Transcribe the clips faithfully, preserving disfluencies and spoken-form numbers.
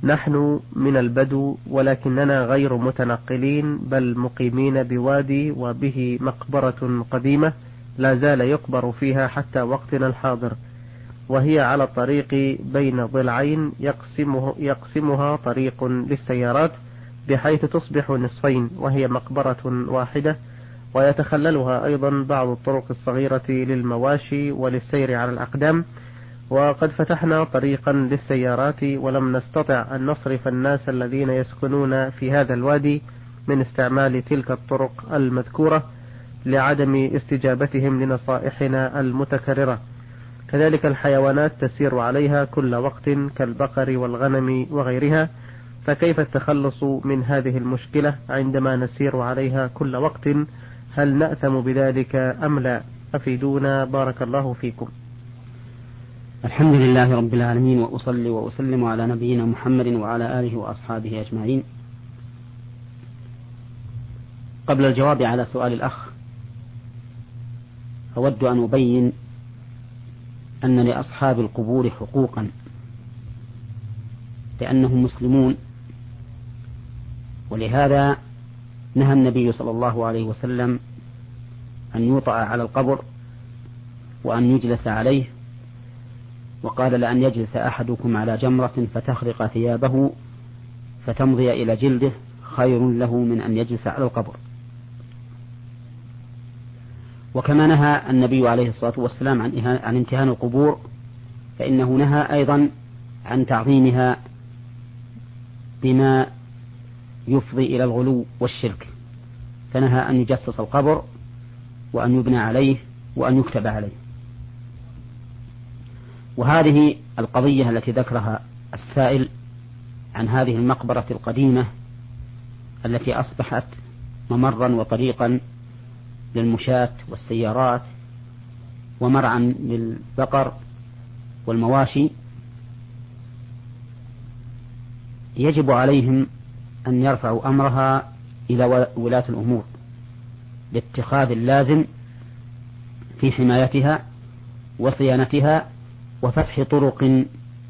نحن من البدو ولكننا غير متنقلين، بل مقيمين بوادي وبه مقبرة قديمة لا زال يقبر فيها حتى وقتنا الحاضر، وهي على الطريق بين ضلعين يقسمه يقسمها طريق للسيارات بحيث تصبح نصفين، وهي مقبرة واحدة، ويتخللها أيضا بعض الطرق الصغيرة للمواشي وللسير على الأقدام. وقد فتحنا طريقا للسيارات ولم نستطع أن نصرف الناس الذين يسكنون في هذا الوادي من استعمال تلك الطرق المذكورة لعدم استجابتهم لنصائحنا المتكررة. كذلك الحيوانات تسير عليها كل وقت كالبقر والغنم وغيرها، فكيف التخلص من هذه المشكلة عندما نسير عليها كل وقت؟ هل نأثم بذلك أم لا؟ أفيدونا بارك الله فيكم. الحمد لله رب العالمين، وأصلي وأسلم على نبينا محمد وعلى آله وأصحابه أجمعين. قبل الجواب على سؤال الأخ أود أن أبين أن لأصحاب القبور حقوقا، لأنهم مسلمون، ولهذا نهى النبي صلى الله عليه وسلم أن يوطأ على القبر وأن يجلس عليه، وقال: لأن يجلس أحدكم على جمرة فتخرق ثيابه فتمضي إلى جلده خير له من أن يجلس على القبر. وكما نهى النبي عليه الصلاة والسلام عن عن امتهان القبور، فإنه نهى أيضا عن تعظيمها بما يفضي إلى الغلو والشرك، فنهى أن يجسس القبر وأن يبنى عليه وأن يكتب عليه. وهذه القضية التي ذكرها السائل عن هذه المقبرة القديمة التي أصبحت ممرا وطريقا للمشاة والسيارات ومرعا للبقر والمواشي، يجب عليهم أن يرفعوا أمرها إلى ولاة الأمور لاتخاذ اللازم في حمايتها وصيانتها وفتح طرق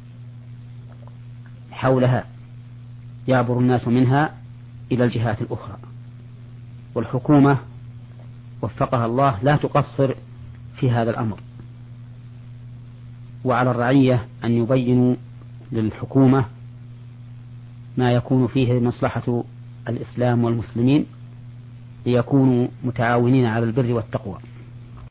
حولها يعبر الناس منها إلى الجهات الأخرى. والحكومة وفقها الله لا تقصر في هذا الأمر، وعلى الرعية أن يبينوا للحكومة ما يكون فيه مصلحة الإسلام والمسلمين ليكونوا متعاونين على البر والتقوى.